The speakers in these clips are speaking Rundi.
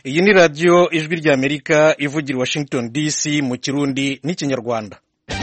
Iyi ni radio ijwi rya Amerika ivugira Washington DC mu Kirundi n'ikinyarwanda.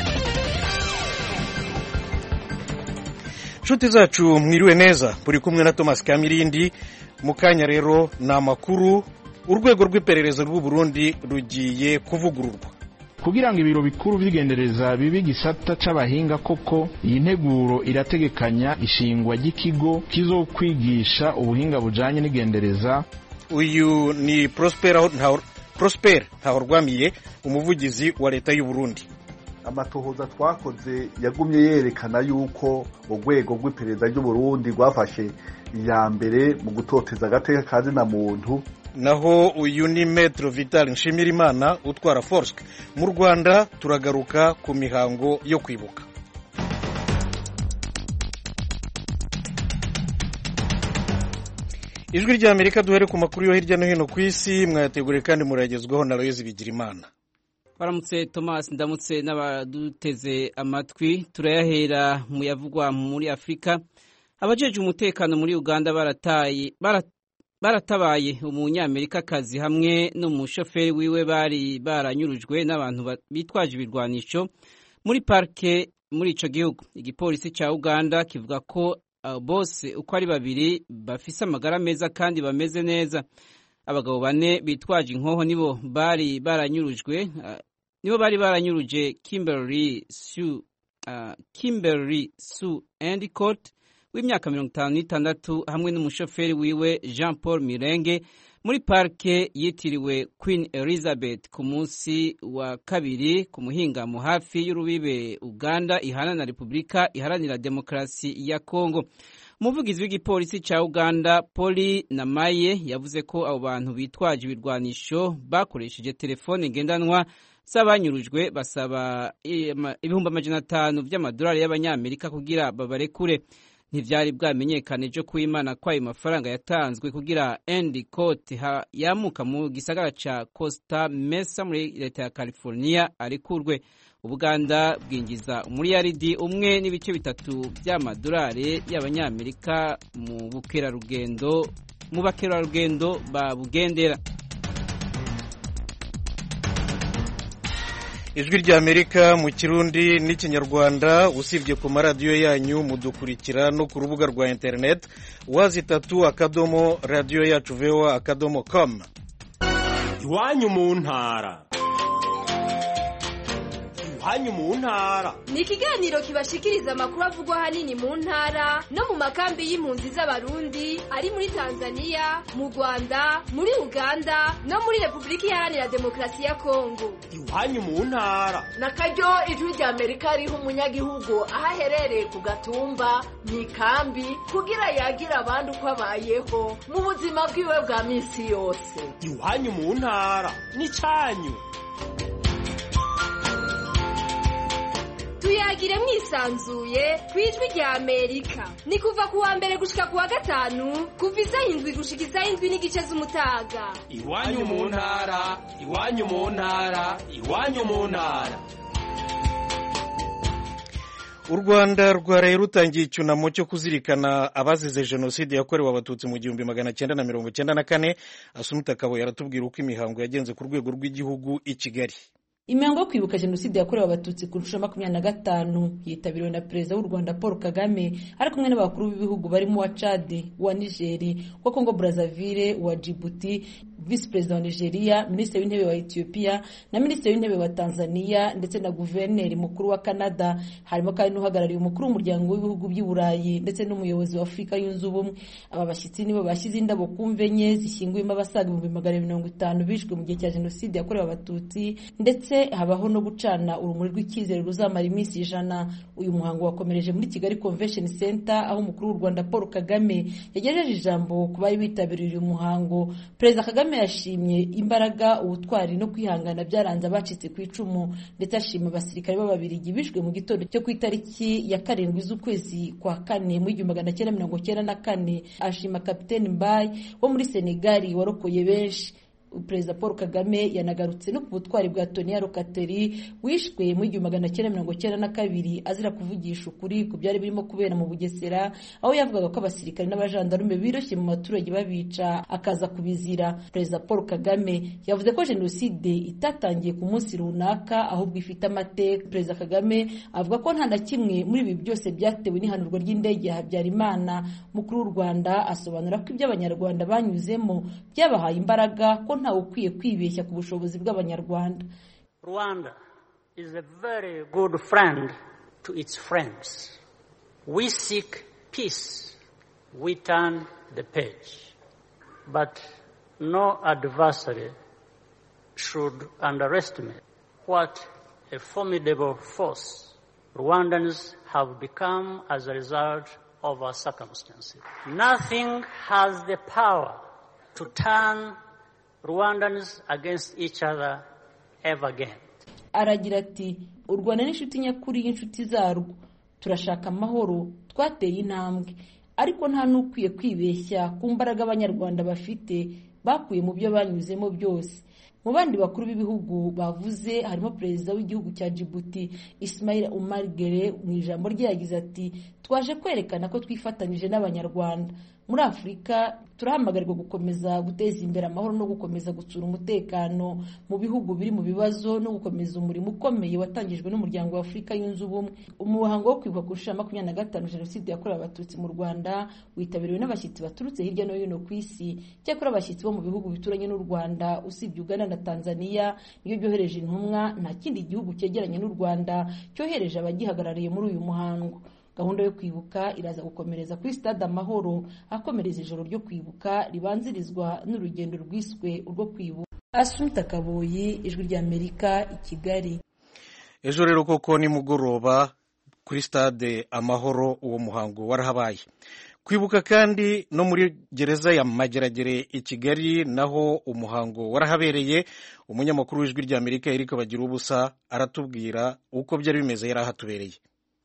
Nshuti zacu mwiriwe neza, muri kumwe na Thomas Kamirindi. Mu kanya rero ni amakuru. Urwego rw'iperereza rw'u Burundi rugiye kuvugururwa kugira ngo ibiro bikuru by'igendereza bibi gisata c'abahinga koko. Iyi nteguro irategekanya ishingwa ry'ikigo kizokwigisha ubuhinga bujanye n'igendereza. Uyu ni Prosper Ntahorwamiye, umuvugizi wa leta y'u Burundi. Amatohoza twakoze yagumye yerekana yuko urwego rw'iperereza ry'u Burundi rwafashe iya mbere mu gutoteza agateka kazi na muntu. Naho uyu ni Maître Vital Nshimirimana utwara Forsk. Mu Rwanda turagaruka ku mihango yo kwibuka. Ijwi rya Amerika duhere ku makuru yo hirya no hino ku isi, mwayateguriye kandi muragezwaho na Loise Bigirimana. Baramutse Thomas, ndamutse n'abaduteze amatwi. Turayahera mu yavugwa muri Afrika. Abajeje umutekano muri Uganda baratabaye umunyamerikakazi hamwe n'umushoferi wiwe bari baranyurujwe n'abantu bitwaje ibirwanisho muri parke muri ico gihugu. Igipolisi ca Uganda kivuga ko bose uko ari babiri bafise amagara meza kandi bameze neza. Abagabo bane bitwaje inkoho nibo bari baranyuruje Kimberly Sue Endicott w'imyaka 56 hamwe n'umushoferi wiwe Jean Paul Mirenge muri parke yitiriwe Queen Elizabeth ku munsi wa kabiri ku muhingamo hafi y'urubibe Uganda ihana na Republika Iharanira Demokarasi ya Kongo. Umuvugizi w'igipolisi ca Uganda Poli Namaye yavuze ko abo bantu bitwaje ibirwanisho bakoresheje telefone ngendanwa z'abanyurujwe, basaba $500 by'amadolari y'abanyamerika kugira babarekure. Ntivyari bwamenyekane ejo kw'Imana ko ayo mafaranga yatanzwe kugira Endicott yamuka mu gisagara ca Costa Mesa muri leta ya California arekurwe. Ubuganda bwinjiza umuriyaridi umwe n'ibice bitatu by'amadolari y'abanyamerika mu bakerarugendo babugendera. Ijwi rya Amerika mu Kirundi n'ikinyarwanda, usibye ku maradiyo yanyu mudukurikira no ku rubuga rwa internet www.radioyacu.com. Iwanyu mu ntara. Iwanyu mu ntara ni ikiganiro kibashikiriza amakuru avugwa hanini mu ntara no mu makambi y'impunzi z'abarundi ari muri Tanzania, mu Rwanda, muri Uganda no muri Republika Iharanira Demokarasi ya Kongo. Iwanyu mu ntara na karyo ijwi rya Amerika riha umunyagihugu ahaherereye ku gatumba mu ikambi kugira yagira abandi uko abayeho mu buzima bwiwe bwa minsi yose. Iwanyu mu ntara ni cyanyu. Tuyagire mwisanzuye kwijwi rya Amerika. Ni kuva kuwa mbere gushika kuwa gatanu kuva 7 gushika 7 n'igice z'umutaga. Iwanyu mu ntara, iwanyu mu ntara, iwanyu mu ntara. U Rwanda rwaraye rutangiye icyunamo cyo kuzirikana abazize jenoside yakorewe abatutsi mu 1994. Asumta Kabo yaratubwira uko imihango yagenze ku rwego rw'igihugu i Kigali. Imihango yo kwibuka jenoside yakorewe abatutsi ku nshuro 25 yitabiriwe na Perezida w'u Rwanda Paul Kagame ari kumwe n'abakuru b'ibihugu barimo wa Chad, wa Niger, wa Congo Brazzaville, wa Djibouti, Vice President wa Nigeria, Ministre w'intebe wa Ethiopia na Ministre w'intebe wa Tanzania ndetse na Guverineri mukuru wa Canada. Harimo kandi n'uhagarariye umukuru w'umuryango w'ibihugu by'i Burayi ndetse n'umuyobozi wa Afrika yunze ubumwe. Aba bashyitsi nibo bashyize indabo ku mve enye zishyinguyemo abasaga 250 bishwe mu gihe cya jenoside yakorewe abatutsi, ndetse habaho no gucana urumuri rw'icyizere ruzamara iminsi 100. Uyu muhango wakomereje muri Kigali Convention Center aho umukuru w'u Rwanda Paul Kagame yagejeje ijambo ku bari bitabiriye uyu muhango. Perezida Kagame yashimye imbaraga, ubutwari no kwihangana byaranze abacitse ku icumu, ndetse ashima abasirikare b'Ababiligi bishwe mu gitondo cyo ku itariki ya 7 z'ukwezi kwa 4 mu 1994. Ashima Kapiteni Mbaye wo muri Senegal warokoye benshi. Perezida Paul Kagame yanagarutse no ku butwari bwa Tonia Rokateri wishwe mu 1992 azira kuvugisha ukuri ku byari birimo kubera mu Bugesera, aho yavugaga ko abasirikare n'abajandarume biroshye mu baturage babica akaza kubizira. Perezida Paul Kagame yavuze ko jenoside itatangiye ku munsi runaka ahubwo ifite amateka. Perezida Kagame avuga ko nta na kimwe muri ibi byose byatewe n'ihanurwa ry'indege ya Habyarimana. Mukuru w'u Rwanda asobanura ko ibyo abanyarwanda banyuzemo byabahaye imbaraga, ko ntawe ukwiye kwibeshya ku bushobozi bw'abanyarwanda. Rwanda is a very good friend to its friends. We seek peace. We turn the page. But no adversary should underestimate what a formidable force Rwandans have become as a result of our circumstances. Nothing has the power to turn Rwandans against each other ever again. Aragira ati u Rwanda n'inshuti nyakuri y'inshuti zarwo, turashaka amahoro, twateye intambwe, ariko nta n'ukwiye kwibeshya ku mbaraga abanyarwanda bafite bakuye mu byo banyuzemo byose. Mu bandi bakuru b'ibihugu bavuze harimo perezida w'igihugu cya Djibouti Ismail Omar Guelleh. Mu ijambo rye yagize ati twaje kwerekana ko twifatanyije n'abanyarwanda muri Afurika, turahamagarwa gukomeza guteza imbere amahoro no gukomeza gutsura umutekano mu bihugu biri mu bibazo no gukomeza umurimo ukomeye watangijwe n'umuryango wa Afurika yunze ubumwe. Umuhango wo kwibuka ku nshuro 25 jenoside yakorewe abatutsi mu Rwanda witabiriwe n'abashyitsi baturutse hirya no hino ku isi. Cyakora abashyitsi bo mu bihugu bituranye n'u Rwanda usibye Uganda na Tanzania niyo byohereje intumwa, nta kindi gihugu cyegeranye n'u Rwanda cyohereje abagihagarariye muri uyu muhango. Gahunda yo kwibuka iraza gukomereza kuri Stade Amahoro, akomereza ijoro ryo kwibuka ribanzirizwa n'urugendo rwiswe urwo kwibuka. Asumta Kaboyi, Ijwi ry'Amerika, i Kigali. Ejo rero koko ni mugoroba kuri Stade Amahoro uwo muhango warahabaye. Kwibuka kandi no muri gereza ya Mageragere i Kigali naho umuhango warahabereye. Umunyamakuru w'Ijwi ry'Amerika Eric Bagirubusa aratubwira uko byari bimeze yari ahatubereye.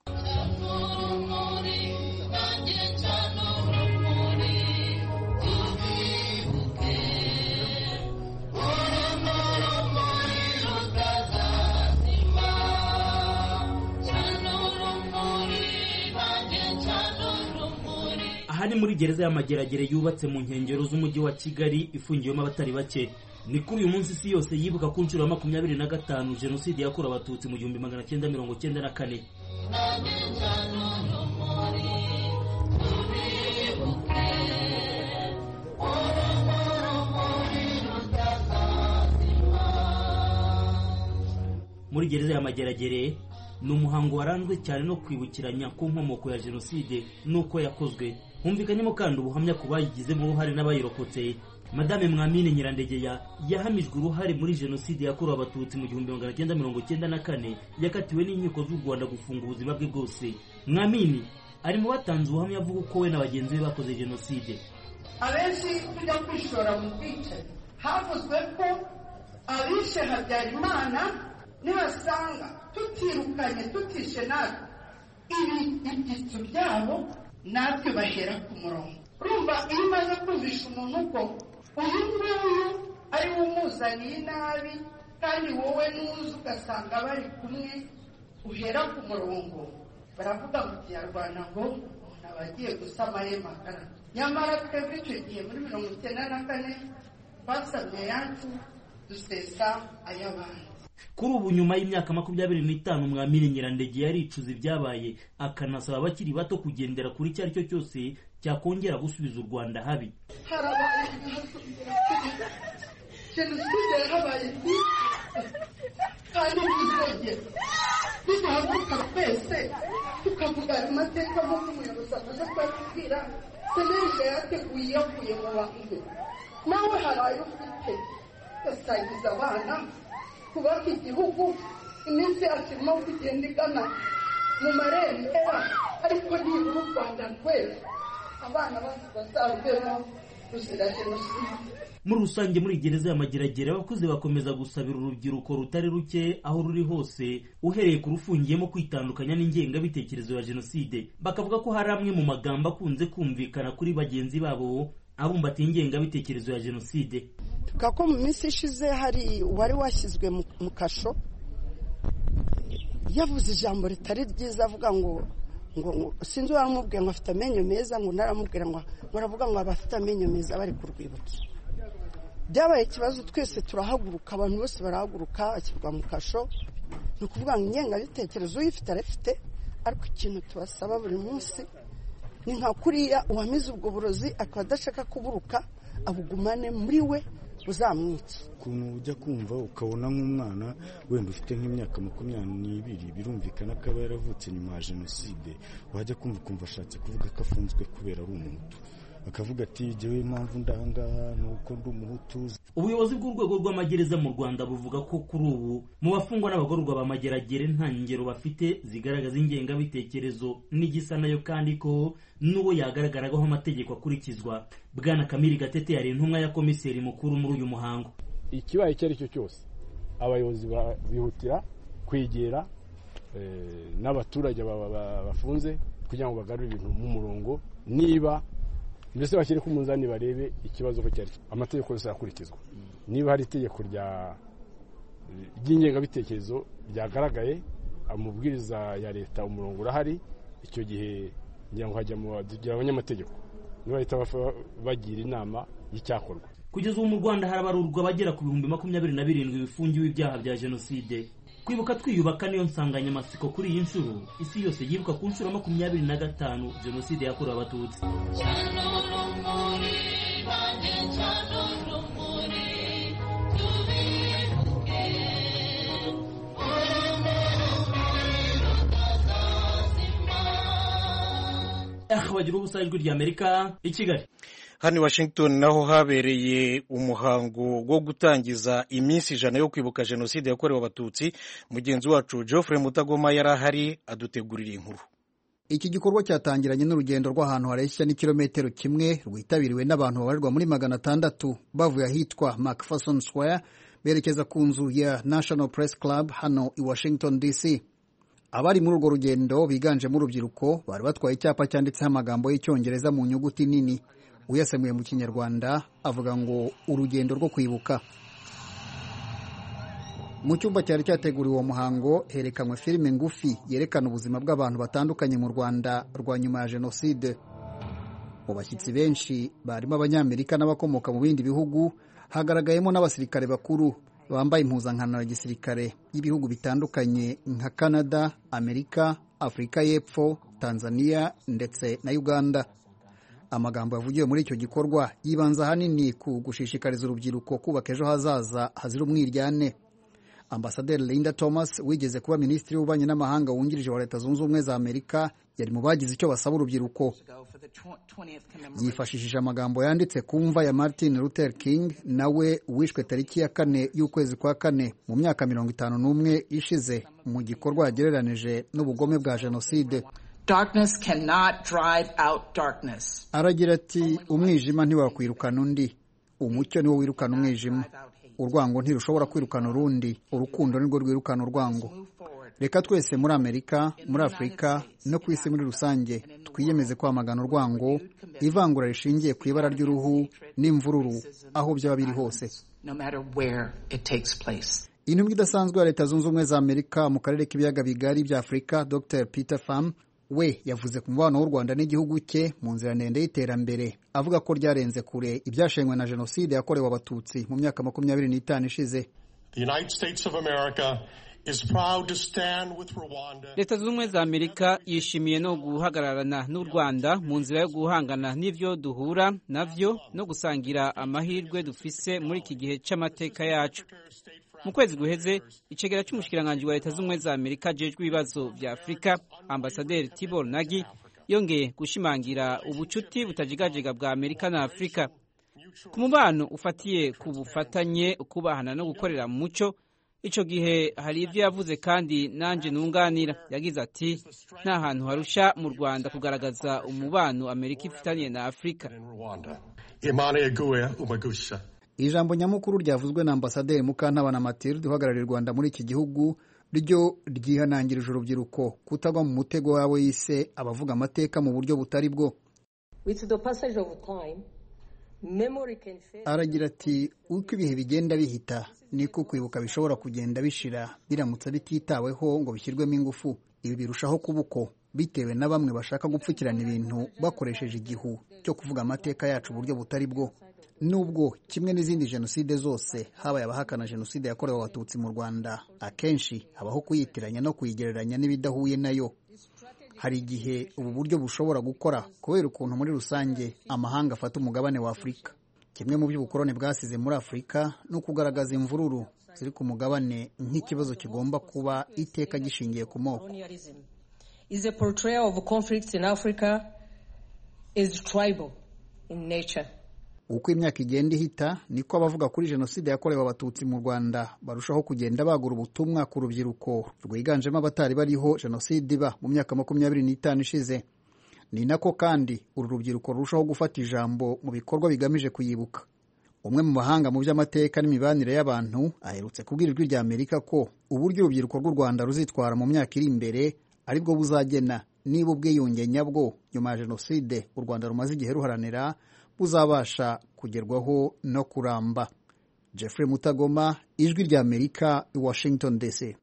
Aha ni muri gereza ya Mageragere yubatse mu nkengero z'umujyi wa Kigali ifungiwemo abatari bake. Ni kuri uyu munsi isi yose yibuka ku nshuro 25 jenoside yakorewe abatutsi mu 1994. Muri gereza ya Mageragere ni umuhango waranzwe cyane no kwibukiranya ku nkomoko ya jenoside nuko yakozwe. Humvikanyemo kandi ubuhamya ku bayigizemo uruhare n'abayirokotse. Madame Mwamini Nyirandegeya yahamijwe uruhare muri jenoside yakorewe abatutsi mu 1994, yakatiwe n'inkiko z'u Rwanda gufunga ubuzima bwe bwose. Mwamini ari mu batanze ubuhamya avuga uko we na bagenzi be bakoze jenoside. Abenshi kujya kwishora mu kwica, havuzwe ko abishe Habyarimana nibasanga tutirukanye tutishe natwe ibyitso byabo natwe bahera ku murongo. Urumva iyo umaze kumvisha umuntu ko uyu nguyu ari we umuzaniye nabi kandi wowe n'uzi ugasanga bari kumwe, uhera ku murongo. Baravuga mu Kinyarwanda ngo umuntu aba agiye gusama amakara. Nyamara twebwe icyo gihe muri 1994 twasamye yacu dusesa ay'abandi. Kuri ubu nyuma y'imyaka 25 Mwamini Nyirandegeya yaricuza ibyabaye, akanasaba abakiri bato kugendera kuri cyari cyo cyose cyakongera gusubiza u Rwanda habi. Jenoside yabaye kandi bizogera bizahaguruka twese tukavuga amateka nk'uko umuyobozi amaze kubabwira. Senerije yateguye yavuye mu bantu, nawe hari ayo ufite yasangiza abana kubaka igihugu. Iminsi yacu irimo kugenda igana mu marembera, ariko nibura u Rwanda rwose abana bacu bazarubemo ruzira jenoside. Muri rusange muri gereza ya Mageragere abakuze bakomeza gusabira urubyiruko rutari ruke aho ruri hose, uhereye ku rufungiyemo kwitandukanya n'ingengabitekerezo ya jenoside. Bakavuga ko hari amwe mu magambo akunze kumvikana kuri bagenzi babo abumbatiye ingengabitekerezo ya jenoside. tuvuga ko mu minsi ishize hari uwari washyizwe mu kasho yavuze ijambo ritari ryiza avuga ngo sinzi uwaramubwiye ngo afite amenyo meza ngo naramubwira ngo baravuga ngo abafite amenyo meza bari ku rwibutso. Byabaye ikibazo, twese turahaguruka, abantu bose barahaguruka, ashyirwa mu kasho. Ni ukuvuga ngo ingengabitekerezo uyifite arafite, ariko ikintu tubasaba buri munsi ni nka kuriya uwamize ubwo burozi akaba adashaka kuburuka, abugumane muri we buzamwica. Ukuntu ujya kumva ukabona nk'umwana wenda ufite nk'imyaka 22 birumvikana ko aba yaravutse nyuma ya jenoside, wajya kumva ashatse kuvuga ko afunzwe kubera ari umuhutu, akavuga ati jewe impamvu ndangaha nuko ndi umuhutu. Ubuyobozi bw'urwego rw'amagereza mu Rwanda buvuga ko kuri ubu mu bafungwa n'abagororwa b'amageragere nta ngero bafite zigaragaza ingengabitekerezo n'igisa nayo, kandi ko n'uwo yagaragaragaho amategeko akurikizwa. Bwana Kamili Gatete yari intumwa ya komiseri mukuru muri uyu muhango. Ikibaye icyo ari cyo cyose abayobozi bihutira kwegera n'abaturage bafunze kugira ngo bagarure ibintu mu murongo, niba mbese bashyire ku munzani barebe ikibazo ko cyari amategeko yose akurikizwa. Niba hari itegeko ry'ingengabitekerezo ryagaragaye, amubwiriza ya leta umurongo urahari, icyo gihe ngira ngo hajya mu abanyamategeko niba leta bagira inama y'icyakorwa. Kugeza ubu mu Rwanda harabarurwa abagera ku 27,000 bifungiwe ibyaha bya jenoside. Kwibuka twiyubaka niyo nsanganyamatsiko kuri iyi nshuro. Isi yose yibuka ku nshuro 25 jenoside yakorewe abatutsi. Bagira ubusa ijwi ry'Amerika i Kigali. Hano Washington naho habereye umuhango wo gutangiza iminsi 100 yo kwibuka jenoside yakorewe abatutsi. Mugenzi wacu Geoffrey Mutagoma yari adutegurira inkuru. Iki gikorwa cyatangiranye n'urugendo rw'ahantu hareshya n'ikilometero kimwe rwitabiriwe n'abantu babarirwa muri 600 bavuye ahitwa McPherson Square berekeza ku nzu ya National Press Club hano i Washington DC. Abari muri urwo rugendo biganjemo urubyiruko bari batwaye icyapa cyanditseho amagambo y'Icyongereza mu nyuguti nini. Uyasemuye mu Kinyarwanda avuga ngo urugendo rwo kwibuka. Mu cyumba cyari cyateguriwe uwo muhango herekanwe filime ngufi yerekana ubuzima bw'abantu batandukanye mu Rwanda rwa nyuma ya jenoside. Mu bashyitsi benshi barimo Abanyamerika n'abakomoka mu bindi bihugu, hagaragayemo n'abasirikare bakuru bambaye impuzankano ya gisirikare y'ibihugu bitandukanye nka Canada, Amerika, Afrika y'Epfo, Tanzania ndetse na Uganda. Amagambo yavugiwe muri icyo gikorwa yibanza hanini ku gushishikariza urubyiruko kubaka ejo hazaza hazira umwiryane. Ambasaderi Linda Thomas wigeze kuba minisitiri w'ububanyi n'amahanga wungirije wa Leta Zunze Ubumwe za Amerika yari mu bagize icyo basaba urubyiruko. Yifashishije amagambo yanditse ku mva ya Martin Luther King, nawe wishwe tariki ya 4 y'ukwezi kwa 4 mu myaka 51 ishize mu gikorwa yagereranije n'ubugome bwa jenoside. Darkness cannot drive out darkness. Aragira ati umwijima ntiwakwirukana undi, umucyo niwo wirukana umwijima. Urwango ntirushobora kwirukana urundi, urukundo nirwo rwirukana urwango. Reka twese muri Amerika, muri Afrika no ku isi muri rusange twiyemeze kwamagana urwango, ivangura rishingiye ku ibara ry'uruhu n'imvururu aho byaba biri hose. No matter where it takes place. Intumwa idasanzwe ya Leta Zunze Ubumwe za Amerika mu karere k'ibiyaga bigari bya Afrika, Dr. Peter Pham, we yavuze ku mubano w'u Rwanda n'igihugu cye mu nzira ndende y'iterambere, avuga ko ryarenze kure ibyashenywe na jenoside yakorewe abatutsi mu myaka 25 ishize. The United States of America is proud to stand with Rwanda. Leta Zunze Ubumwe za Amerika yishimiye no guhagararana n'u Rwanda mu nzira yo guhangana n'ivyo duhura navyo no gusangira amahirwe dufise muri iki gihe c'amateka yacu. Mu kwezi guheze icegera cy'umushikiranganje wa Leta Zunze Ubumwe za Amerika jejwe ibibazo vya Afrika, Ambasaderi Tibor Nagi yongeye gushimangira ubucuti butajigajega bwa Amerika na Afrika. Ku mubano ufatiye ku bufatanye, kubahana no gukorera mu muco, ico gihe hari ivyo yavuze kandi nanje nunganira. Yagize ati nta hantu harusha mu Rwanda kugaragaza umubano Amerika ifitanye na Afrika. Ijambo nyamukuru ryavuzwe na Ambasaderi Mukantabana Mathilde uhagarariye Rwanda muri iki gihugu ryo ryihanangirije urubyiruko kutagwa mu mutego wabo yise abavuga amateka mu buryo butari bwo. With the passage of time, aragira ati uko ibihe bigenda bihita niko kwibuka bishobora kugenda bishira biramutse bititaweho ngo bishyirwemo ingufu. Ibi birushaho kuba uko bitewe na bamwe bashaka gupfukirana ibintu bakoresheje igihu cyo kuvuga amateka yacu uburyo butari bwo. Nubwo kimwe n'izindi jenoside zose habaye abahakana jenoside yakorewe abatutsi mu Rwanda, akenshi habaho kuyitiranya no kuyigereranya n'ibidahuye nayo. Hari igihe ubu buryo bushobora gukora kubera ukuntu muri rusange amahanga afata umugabane wa Afurika. Kimwe mu by'ubukoloni bwasize muri Afurika no kugaragaza imvururu ziri ku mugabane nk'ikibazo kigomba kuba iteka gishingiye ku moko. Is a portrayal of conflicts in Africa is tribal in nature. Uko imyaka igenda ihita niko abavuga kuri jenoside yakorewe abatutsi mu Rwanda barushaho kugenda bagura ubutumwa ku rubyiruko rwiganjemo abatari bariho jenoside iba mu myaka 25 ishize. Ni nako kandi uru rubyiruko rurushaho gufata ijambo mu bikorwa bigamije kuyibuka. Umwe mu bahanga mu by'amateka n'imibanire y'abantu aherutse kubwira Ijwi rya Amerika ko uburyo urubyiruko rw'u Rwanda ruzitwara mu myaka iri imbere aribwo buzagena niba ubwiyunge nyabwo nyuma ya jenoside u Rwanda rumaze igihe ruharanira buzabasha kugerwaho no kuramba. Jeffrey Mutagoma, Ijwi rya Amerika, i Washington DC.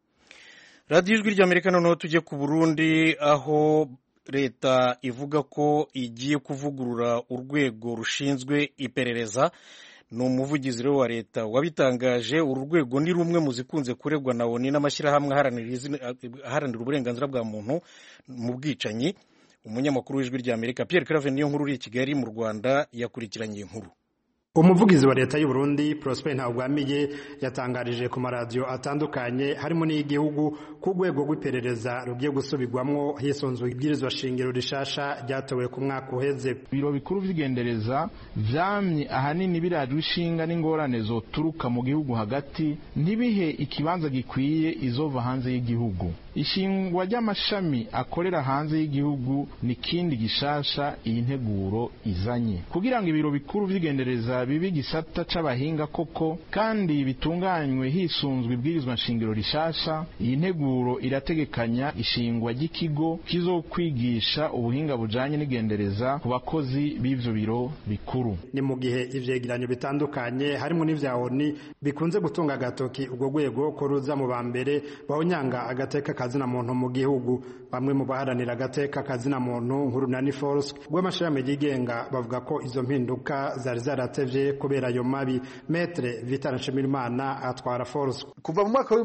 Radio Ijwi rya Amerika noneho tujye ku Burundi, aho leta ivuga ko igiye kuvugurura urwego rushinzwe iperereza. Ni umuvugizi wa leta wabitangaje. Uru rwego ni rumwe mu zikunze kuregwa na ONU n'amashyirahamwe aharanira uburenganzira bwa muntu mu bwicanyi. Umunyamakuru w'Ijwi rya Amerika Pierre Claver niyo nkuru uri i Kigali mu Rwanda yakurikiranye inkuru. Umuvugizi wa leta y'u Burundi Prosper Ntawugwamiye yatangarije ku maradiyo atandukanye harimo n'igihugu ku rwego rw'iperereza rugiye gusubirwamwo hisunzwe ibwirizwa shingiro rishasha ryatowe ku mwaka uheze. Biro bikuru vy'igendereza vyamye ahanini birajwe ishinga n'ingorane zoturuka mu gihugu hagati ntibihe ikibanza gikwiye izova hanze y'igihugu. Ishingwa ry'amashami akorera hanze y'igihugu ni kindi gishasha iyi nteguro izanye kugira ngo ibiro bikuru vy'igendereza bibi gisata c'abahinga koko kandi bitunganywe hisunzwe ibwirizwa nshingiro rishasha. Iyi nteguro irategekanya ishingwa ry'ikigo kizokwigisha ubuhinga bujanye n'igendereza ku bakozi b'ivyo biro bikuru. Ni mu gihe ivyegeranyo bitandukanye harimo n'ivya ONU bikunze gutunga agatoki ubwo rwego ko ruza mu bambere bahonyanga agateka kazina muntu mu gihugu. Bamwe mu baharanira agateka kazina muntu nk'urunani Force rw'amashami yigenga bavuga ko izo mpinduka zari zaratevye kubera ayo mabi. Maître Vital Nshimirimana atwara Force. Kuva mu mwaka wa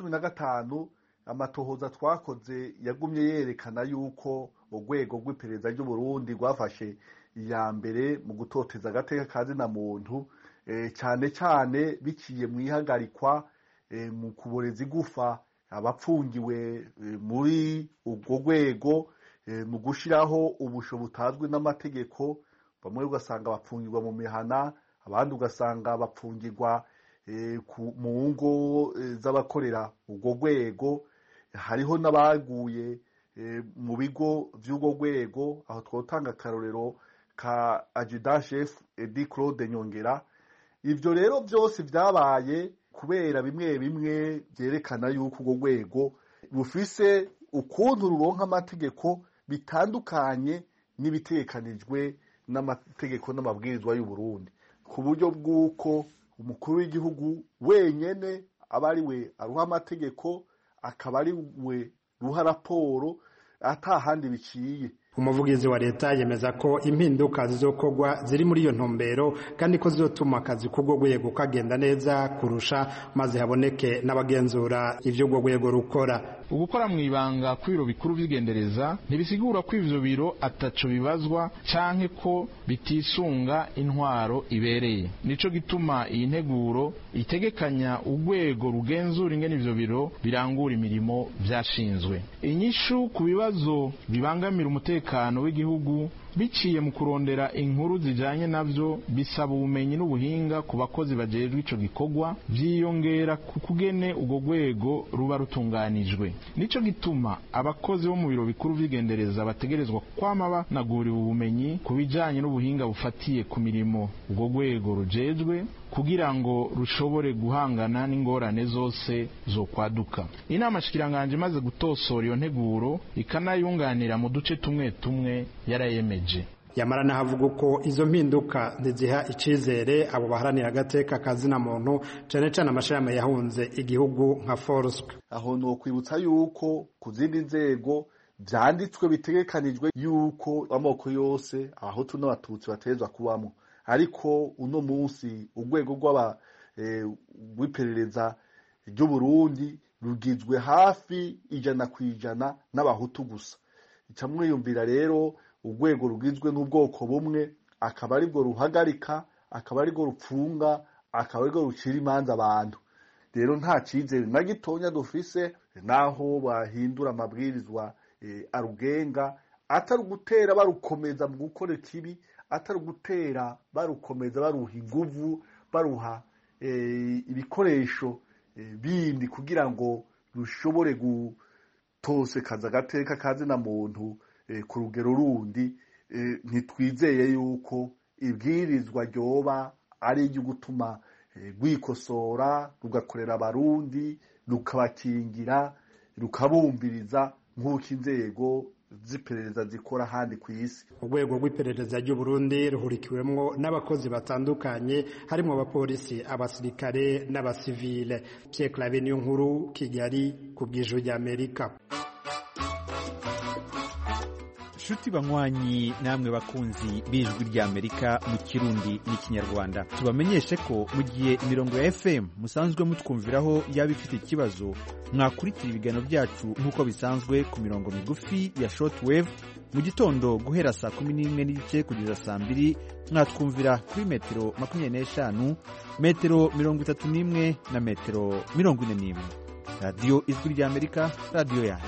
2015 amatohoza twakoze yagumye yerekana yuko urwego rw'iperereza ry'u Burundi rwafashe iya mbere mu gutoteza agateka kazina muntu, cyane cyane biciye mu ihagarikwa mu kuboreza igufa abapfungiwe muri ubwo rwego, mu gushiraho ubusho butazwi n'amategeko. Bamwe ugasanga bapfungirwa mu mihana, abandi ugasanga bapfungirwa mu ngo z'abakorera ubwo rwego. Hariho n'abaguye mu bigo by'ubwo rwego, aho twotanga akarorero ka adjudant chef Edi Claude Nyongera. Ivyo rero byose vyabaye kubera bimwe bimwe byerekana yuko urwo rwego rufise ukuntu ruronka amategeko bitandukanye n'ibitekanijwe n'amategeko n'amabwirizwa y'u Burundi, ku buryo bw'uko umukuru w'igihugu wenyene aba ari we aruha amategeko, akaba ari we ruha raporo atahandi biciye. Umuvugizi wa leta yemeza ko impinduka zizokorwa ziri muri iyo ntumbero kandi ko zizotuma akazi k'urwo rwego kagenda neza kurusha, maze haboneke n'abagenzura ivyo urwo rwego rukora. Ugukora mu ibanga kw'ibiro bikuru vy'igendereza ntibisigura ko ivyo biro ataco bibazwa canke ko bitisunga intwaro ibereye. Nico gituma iyi nteguro itegekanya urwego rugenzura ingene ivyo biro birangura imirimo vyashinzwe. Inyishu ku bibazo bibangamira umutekano w'igihugu biciye mu kurondera inkuru zijanye navyo bisaba ubumenyi n'ubuhinga ku bakozi bajejwe ico gikorwa, vyiyongera ku kugene urwo rwego ruba rutunganijwe. Nico gituma abakozi bo mu biro bikuru vy'igendereza bategerezwa kwama banaguriwe ubumenyi ku bijanye n'ubuhinga bufatiye ku mirimo urwo rwego rujejwe kugira ngo rushobore guhangana n'ingorane zose zo kwaduka. Inama shikiranganje imaze gutosora iyo nteguro ikanayunganira mu duce tumwe tumwe yarayemeje. yamara nahavuga ko izo mpinduka ziha icizere abo baharanira agateka kazina muntu cane cane amashirahamwe yahunze igihugu nka Force. Aho no kwibutsa yuko ku zindi nzego vyanditswe bitegekanijwe yuko amoko yose abahutu n'abatutsi batezwa kubamo, ariko uno munsi urwego rw'iperereza ry'u Burundi rugizwe hafi 100% n'abahutu gusa. Icamwiyumvira rero urwego rugizwe n'ubwoko bumwe akaba ari bwo ruhagarika, akaba ari bwo rupfunga, akaba ari bwo rucira imanza abantu. Rero nta cizere na gitonya dufise naho bahindura amabwirizwa arugenga, atari gutera barukomeza mu gukora ikibi, atari gutera barukomeza baruha inguvu, baruha ibikoresho bindi kugira ngo rushobore gutosekaza agateka kazina muntu ku rugero rundi. Ntitwizeye yuko ibwirizwa ryoba ari iryo gutuma rwikosora rugakorera abarundi, rukabakingira, rukabumviriza nk'uko inzego z'iperereza zikora handi ku isi. Urwego rw'iperereza ry'u Burundi ruhurikiwemwo n'abakozi batandukanye harimo abapolisi, abasirikare n'abasivile. Pierre Claver Niyonkuru, Kigali, ku bw'Ijwi ry'Amerika. Shuti banywanyi namwe bakunzi b'Ijwi ry'Amerika mu Kirundi n'Ikinyarwanda, tubamenyeshe ko mu gihe imirongo ya FM musanzwe mutwumviraho yaba ifite ikibazo, mwakurikira ibiganiro byacu nk'uko bisanzwe ku mirongo migufi ya shortwave mu gitondo guhera saa 11:30 kugeza saa 2, mwatwumvira kuri metero 25, metero 31 na metero 41. Radio Ijwi ry'Amerika, radio yanyu.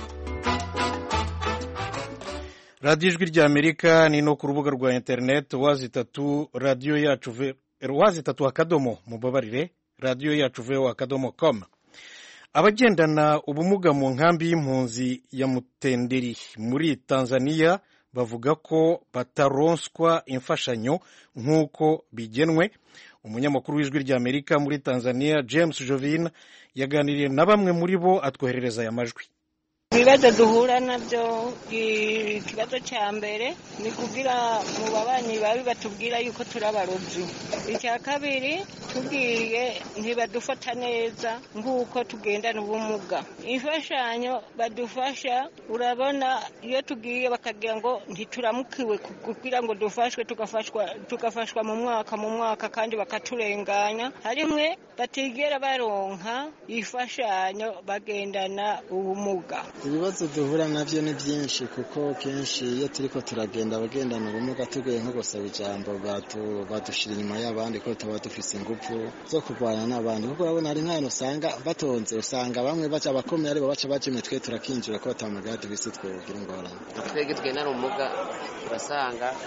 Radio Ijwi ry'Amerika ni no ku rubuga rwa internet wazitatu radio yacu wazitatu akadomo mubabarire radio yacu vo.com. Abagendana ubumuga mu nkambi y'impunzi ya Mutenderi muri Tanzania bavuga ko bataronswa imfashanyo nk'uko bigenwe. Umunyamakuru w'Ijwi ry'Amerika muri Tanzania James Jovin yaganiriye na bamwe muri bo atwoherereza aya majwi. Ibibazo duhura nabyo, ikibazo cya mbere ni kugira mu babanyi babi batubwira yuko turabarovyi. Icya kabiri tubwiye ntibadufata neza nk'uko tugendana ubumuga. Imfashanyo badufasha, urabona iyo tugiye bakagira ngo ntituramukiwe kugira ngo dufashwe, tugafashwa mu mwaka kandi bakaturenganya. Harimwe batigera baronka ifashanyo bagendana ubumuga. Ibibazo duhura navyo ni byinshi kuko kenshi iyo turiko turagenda abagendana ubumuga tugoye nko gusaba ijambo badushira inyuma y'abandi ko tuba dufise ingufu zo kurwanya n'abandi, kuko urabona hari nk'ahantu usanga batonze, usanga bamwe baca abakomeye aribo baca baje imitwe turakinjira ko batamugaye dufise twogira ingorane. Twebwe twenana ubumuga urasanga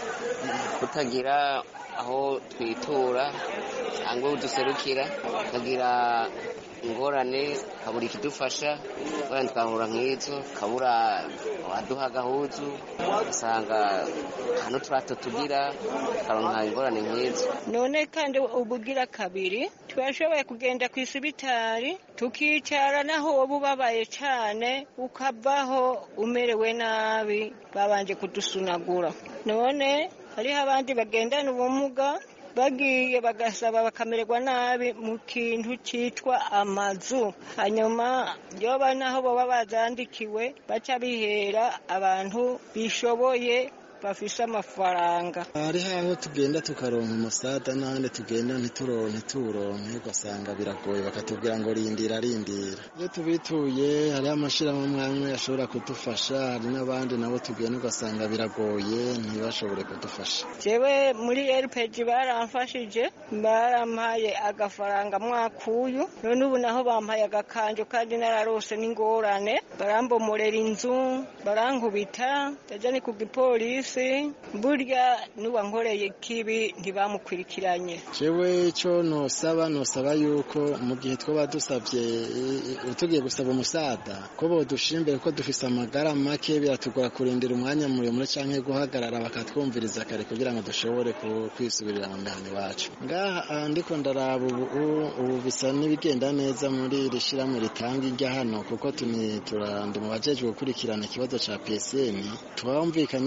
kutagira aho twitura cyangwa uduserukira, tukagira ingorane, kabura ikidufasha, kandi twahura nk'izo, kabura waduha agahuzu, usanga hano turato tugira karonka ingorane nk'izo. None kandi ubugira kabiri twashoboye kugenda ku isibitari tukicara naho ubabaye cyane, ukavaho umerewe nabi, babanje kudusunagura. None hariho abandi bagendana ubumuga bagiye bagasaba bakamererwa nabi mu kintu cyitwa amazu, hanyuma yoba naho baba bazandikiwe baca bihera abantu bishoboye bafise amafaranga. Hari aho tugenda tukaronka umusada n'ahandi tugenda ntituronke, ugasanga biragoye, bakatubwira ngo rindira. Iyo tubituye hariho amashirahamwe amwe ashobora kudufasha, hari n'abandi nabo tugenda ugasanga biragoye ntibashobore kudufasha. Jewe muri RPG baramfashije, barampaye agafaranga mwakuyu, none ubu naho bampaye agakanjo kandi nararose n'ingorane, barambomorera inzu, barankubita, ndajya ku gipolisi. Burya nuba nkoreye kibi ntibamukurikiranye. Jewe cyo nosaba yuko mu gihe twaba dusabye tugiye gusaba umusada ko bodushimbere ko dufise amagara make, biratugora kurindira umwanya muremure canke guhagarara bakatwumviriza kare kugira ngo dushobore kwisubirira mu mihani wacu. Ngaha ndiko ndaraba ubu bisa n'ibigenda neza muri iri shirahamwe ritanga irya hano, kuko turandi mu bajejwe gukurikirana ikibazo ca PSN, twumvikanye yuko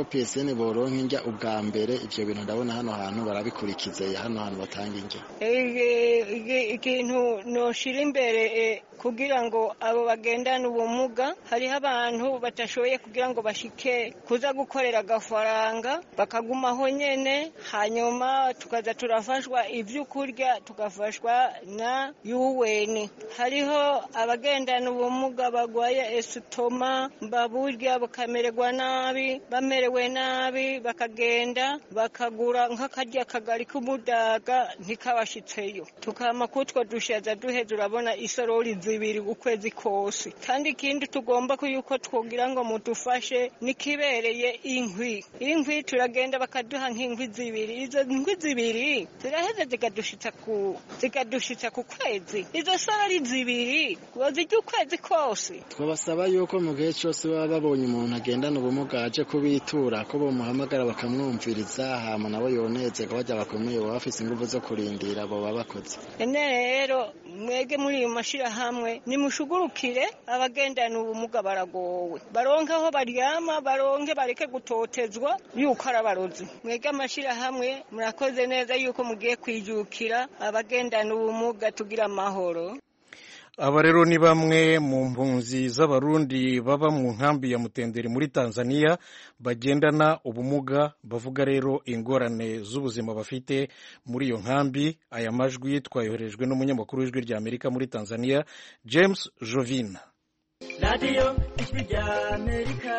yuko PSN boronka injya ubwa mbere ivyo bintu ndabona hano hantu barabikurikiza hano hantu batanga injya ikintu noshira imbere kugira ngo abo bagendana ubumuga hariho abantu batashoboye kugira ngo bashike kuza gukorera agafaranga bakagumaho nyene hanyuma tukaza turafashwa ivyo kurya tugafashwa na UN. Hariho abagendana ubumuga bagwaye estoma baburya bakamererwa nabi bamerewe nabi bakagenda bakagura nk'akarya kagari k'umudaga ntikabashitseyo tukama kutwo dushaza duheze urabona isorori zibiri ukwezi kose kandi ikindi tugomba kuyuko twogira ngo mudufashe nikibereye inkwi turagenda bakaduha nk'inkwi zibiri izo nkwi zibiri ziraheze zikadushitsa ku kwezi izo sorori zibiri wazijya ukwezi kose. Twabasaba yuko mu gihe cyose baba babonye umuntu agendana ubumuga aje kubitura ko bamuhamagara bakamwumviriza hama nabo yonezega bajya bakomeye baba bafise ingufu zo kurindira abo babakoze. Rero mwege muri uyu mashirahamwe nimushugurukire abagendana ubumuga baragowe baronke aho baryama baronke bareke gutotezwa yuko arabarozi. Mwege amashirahamwe murakoze neza yuko mugiye kwijukira abagendana ubumuga tugira amahoro. Aba rero ni bamwe mu mpunzi z'abarundi baba mu nkambi ya Mutenderi muri Tanzania bagendana ubumuga bavuga rero ingorane z'ubuzima bafite muri iyo nkambi. Aya majwi twayoherejwe n'umunyamakuru w'ijwi rya Amerika muri Tanzania James Jovin. Radio ijwi rya Amerika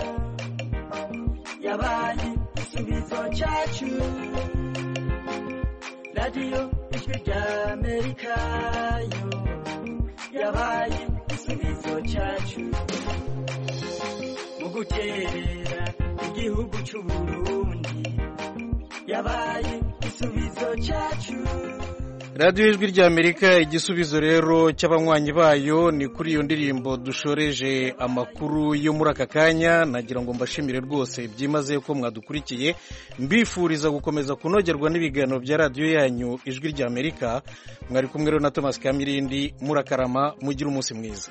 yabaye igisubizo cyacu. Radio ijwi rya Amerika yabaye igisubizo cyacu mu guterera igihugu cy'u Burundi yabaye igisubizo cyacu. Radio ijwi rya Amerika igisubizo rero cy'abanywanyi bayo. Ni kuri iyo ndirimbo dushoreje amakuru yo muri aka kanya. Nagira ngo mbashimire rwose byimaze ko mwadukurikiye, mbifuriza gukomeza kunogerwa n'ibiganiro bya radio yanyu ijwi rya Amerika. Mwari kumwe rero na Thomas Kamirindi. Murakarama, mugira umunsi mwiza.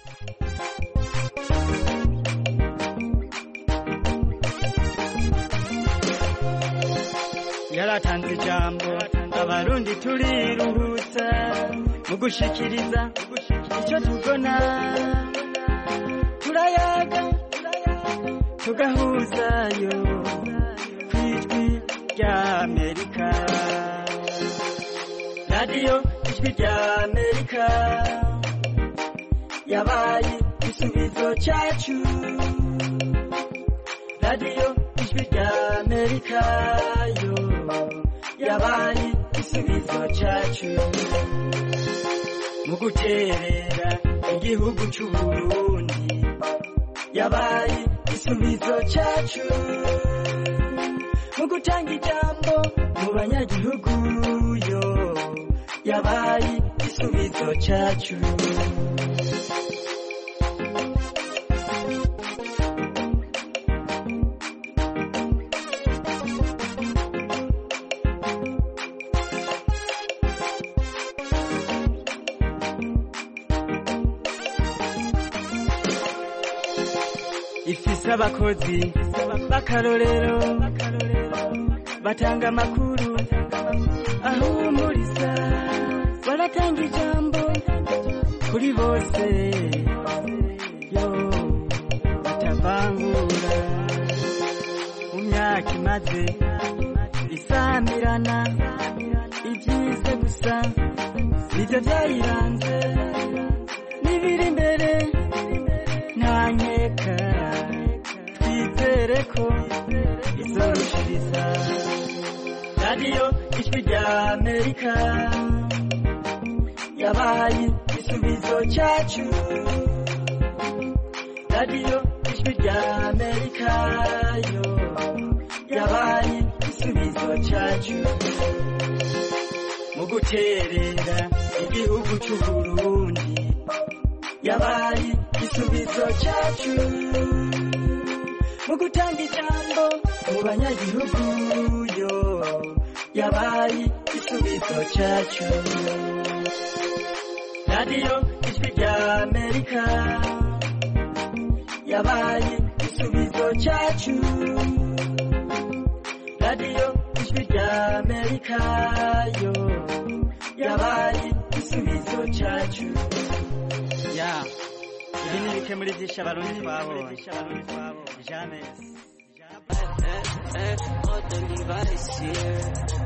Yaratanze ijambo abarundi turiruhutsa mu gushikiriza icyo tubona turayaga tugahuzayo kw'ijwi rya Amerika. Radio ijwi rya Amerika yabaye igisubizo cyacu. Radio ijwi rya Amerika yabaye igisubizo cyacu mu guterera igihugu cy'u Burundi yabaye igisubizo cyacu mu gutanga ijambo mu banyagihugu yo yabaye igisubizo cyacu. Ifise abakozi b'akarorero batanga amakuru ahumuriza baratanga ijambo kuri bose yo batavangura. Mu myaka imaze isamirana ibyize gusa nibyo byayiranze n'ibiri imbere nta nkeka twizere ko izorushiriza. Radio ijwi rya Amerika yabaye igisubizo cyacu. Radio ijwi rya Amerika yabaye igisubizo cyacu mu guterera igihugu cy'u Burundi yabaye igisubizo cyacu mu gutanga ijambo mu banyagihugu yo yabaye igisubizo cyacu. Radio ijwi rya Amerika yabaye igisubizo cyacu. radiyo ijwi rya amerika yo yabaye igisubizo cyacu ya ibi ni bike muri byinshi abarundi twabonye jamais